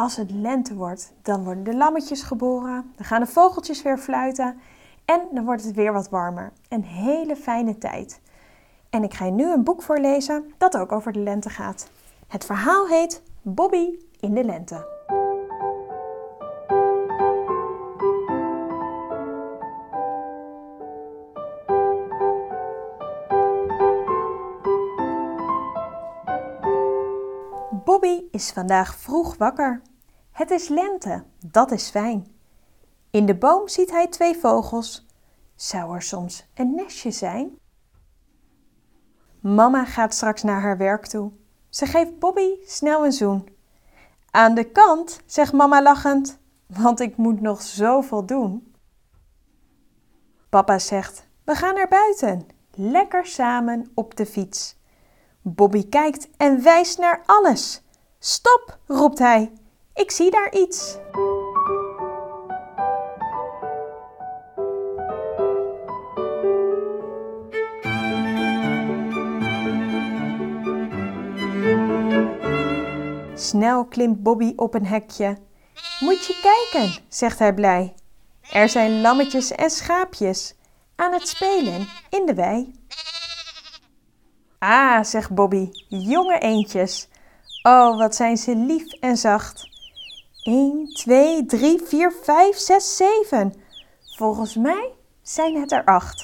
als het lente wordt, dan worden de lammetjes geboren, dan gaan de vogeltjes weer fluiten en dan wordt het weer wat warmer. Een hele fijne tijd. En ik ga je nu een boek voorlezen dat ook over de lente gaat. Het verhaal heet Bobby in de lente. Bobby is vandaag vroeg wakker. Het is lente, dat is fijn. In de boom ziet hij 2 vogels. Zou er soms een nestje zijn? Mama gaat straks naar haar werk toe. Ze geeft Bobby snel een zoen. Aan de kant, zegt mama lachend, want ik moet nog zoveel doen. Papa zegt, we gaan naar buiten, lekker samen op de fiets. Bobby kijkt en wijst naar alles. Stop, roept hij, ik zie daar iets. Snel klimt Bobby op een hekje. Moet je kijken, zegt hij blij. Er zijn lammetjes en schaapjes aan het spelen in de wei. Ah, zegt Bobby, jonge eendjes. Oh, wat zijn ze lief en zacht. 1, 2, 3, 4, 5, 6, 7. Volgens mij zijn het er 8.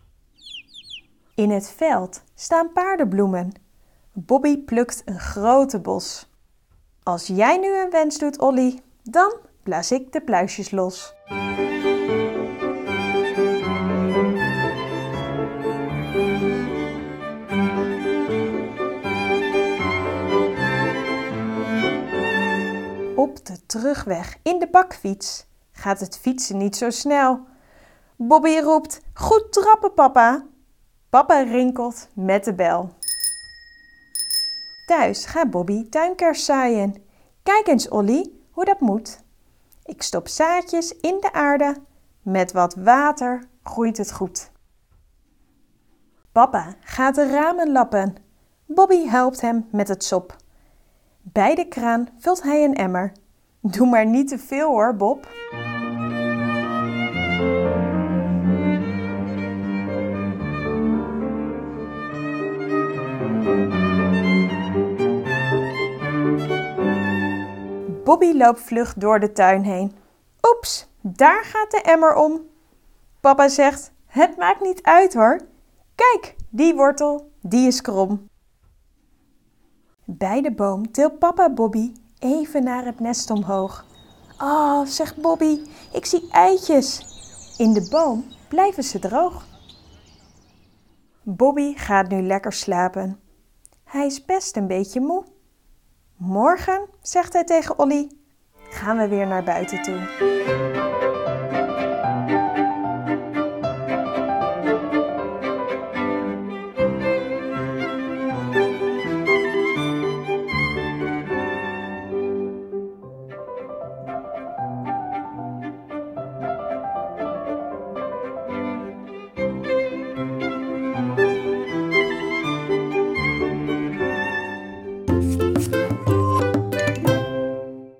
In het veld staan paardenbloemen. Bobby plukt een grote bos. Als jij nu een wens doet, Olly, dan blaas ik de pluisjes los. Op de terugweg in de bakfiets gaat het fietsen niet zo snel. Bobby roept, goed trappen papa. Papa rinkelt met de bel. Thuis gaat Bobby tuinkers zaaien. Kijk eens Olly, hoe dat moet. Ik stop zaadjes in de aarde. Met wat water groeit het goed. Papa gaat de ramen lappen. Bobby helpt hem met het sop. Bij de kraan vult hij een emmer. Doe maar niet te veel hoor, Bob. Bobby loopt vlug door de tuin heen. Oeps, daar gaat de emmer om. Papa zegt, het maakt niet uit hoor. Kijk, die wortel, die is krom. Bij de boom tilt papa Bobby even naar het nest omhoog. Oh, zegt Bobby, ik zie eitjes. In de boom blijven ze droog. Bobby gaat nu lekker slapen. Hij is best een beetje moe. Morgen, zegt hij tegen Olly, gaan we weer naar buiten toe.